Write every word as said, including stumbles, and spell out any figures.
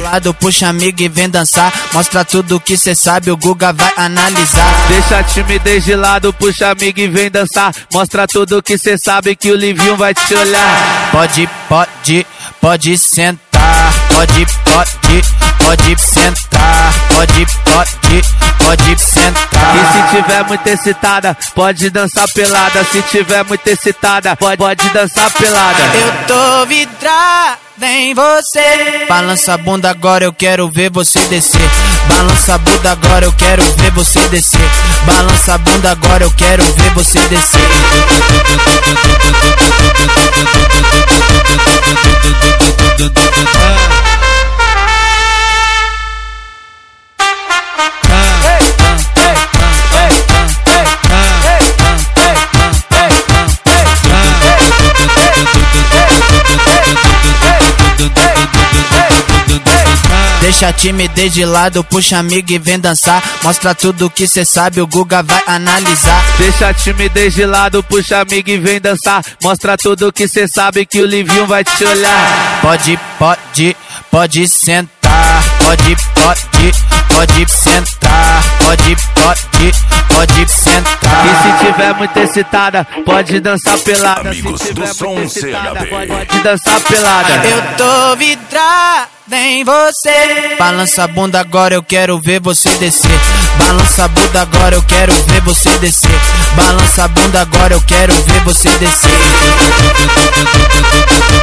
lado, puxa amigo e vem dançar. Mostra tudo que cê sabe, o Guga vai analisar. Deixa a timidez de lado, puxa amigo e vem dançar. Mostra tudo que cê sabe que o Livinho vai te olhar. Pode, pode, pode sentar. Pode, pode, pode sentar. Pode, pode, pode sentar. E se tiver muito excitada, pode dançar pelada. Se tiver muito excitada, pode, pode dançar pelada. Eu tô vidrada em você. Balança a bunda agora, eu quero ver você descer. Balança a bunda agora, eu quero ver você descer. Balança a bunda agora, eu quero ver você descer. Deixa a timidez de lado, puxa amigo e vem dançar. Mostra tudo que cê sabe, o Guga vai analisar. Deixa a timidez de lado, puxa amigo e vem dançar. Mostra tudo que cê sabe que o Livinho vai te olhar. Pode, pode, pode sentar. Pode, pode, pode sentar. Pode, pode, pode sentar. E se tiver muito excitada, pode dançar pelada. Amigos se tiver do som muito excitada, C H B. pode, pode dançar pelada. Eu tô vidrada em você. Balança a bunda agora, eu quero ver você descer. Balança a bunda agora, eu quero ver você descer. Balança a bunda agora, eu quero ver você descer.